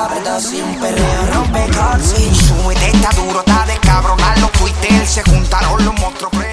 tarda sin perreo rompe calci. Súbete, está duro, está de cabronar. Los Twitter se juntaron los monstruos.